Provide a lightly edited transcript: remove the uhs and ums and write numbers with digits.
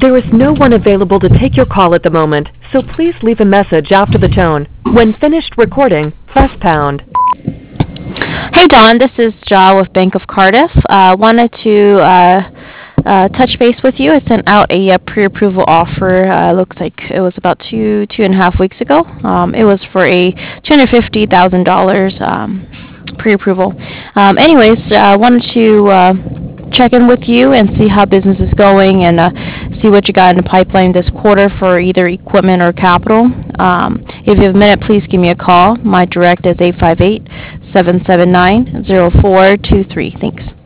There is no one available to take your call at the moment, so please leave a message after the tone. When finished recording, press pound. Hey Don, this is Ja with Bank of Cardiff. Wanted to touch base with you. I sent out a pre-approval offer. Looks like it was about two and a half weeks ago. It was for a $250,000 pre-approval. Anyways, wanted to check in with you and see how business is going and see what you got in the pipeline this quarter for either equipment or capital. If you have a minute, please give me a call. My direct is 858-779-0423. Thanks.